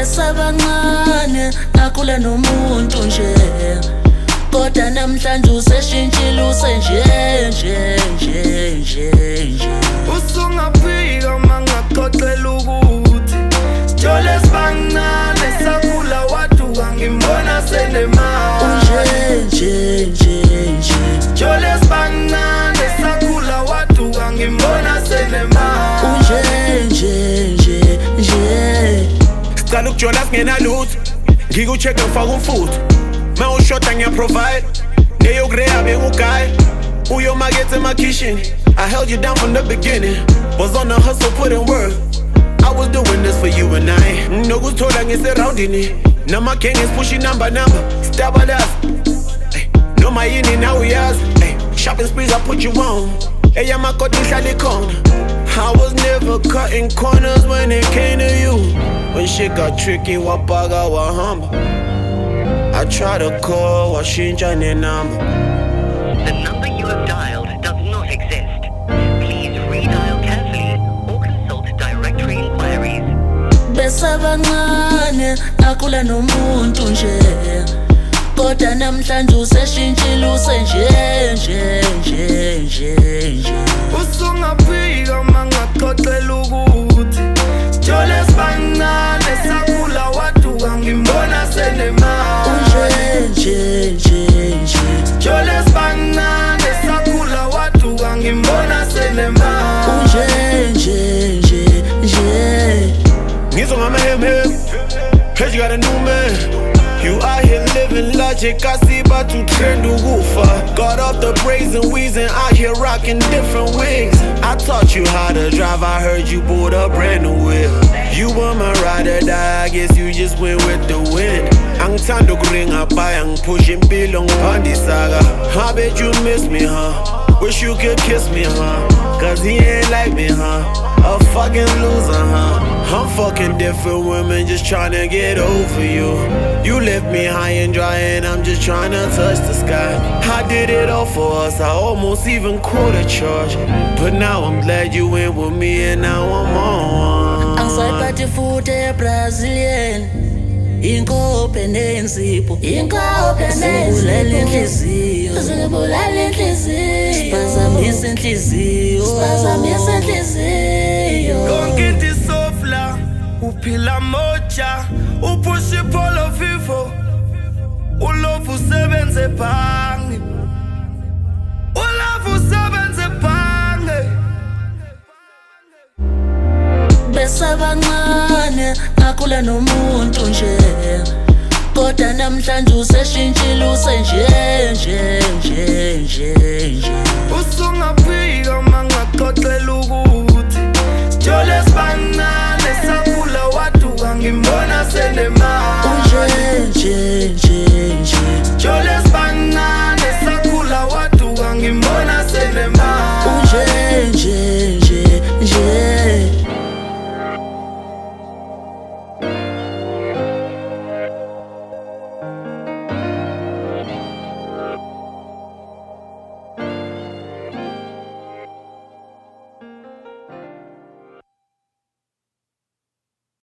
Besabancane akhula nomuntu nje, kodwa namhlanje useshintshile usenje nje. Usungaphika mangaxoxela ukuthi Jole sibancane sakhula waduka ngimbona senemali unje. Jole sibancane sakhula waduka ngimbona senemali unje. Sicala ukujola singena lutho, ngikucheck ngifaka umfutho. Mawushoda ngiyaprovide, neyokureya bengugaya. Uyomakethe emakhishini, I held you down from the beginning. Was on the hustle, put in work. I was doing this for you and I. Nokuthola ngiseroundini, now my king is pushing number. Stabalas, noma yini na uyazi. Shopping sprees I put you on. Eyamakoti ngihlala ikhona. I was never cutting corners when it came to you. When shit got tricky, wapaga wahamba. I try to call, washinja ne number. The number you have dialed does not exist. Please redial carefully or consult directory inquiries. Besabancane akhula nomuntu nje, kodwa namhlanje useshintshile usenje. Usungaphika mangaxoxela ukuthi Jole sibancane sakhula waduka ngimbona senemali Unje. Jole sibancane sakhula waduka ngimbona senemali Unje. Ngizwa ngamahem, heard you got a new man. You out here living logic, I see about to trend ukufa. Got off the braids and wheezing, out here rocking different wigs. I taught you how to drive, I heard you bought a brand new whip. You were my ride or die, I guess you just went with the wind. Angithanda ukuringa by pushing impilo ngiphanda isaga. I bet you miss me, huh? Wish you could kiss me, huh? Cause he ain't like me, huh? A fucking loser, huh? I'm fucking different women just tryna get over you. You left me high and dry and I'm just tryna touch the sky. I did it all for us, I almost even quote a charge. But now I'm glad you went with me and now I'm on. Angisayiphathi futhi eBrazilian, inkope nensipho, sibulala inhliziyo, siphazamisa inhliziyo. Konke into isofla uphila moja upusha ipolo vivo ulovu usebenze ebhange Besabancane akhula nomuntu nje, kodwa namhlanje useshintshile usenje. Usungaphika mangaxoxela ukuthi Jole sibancane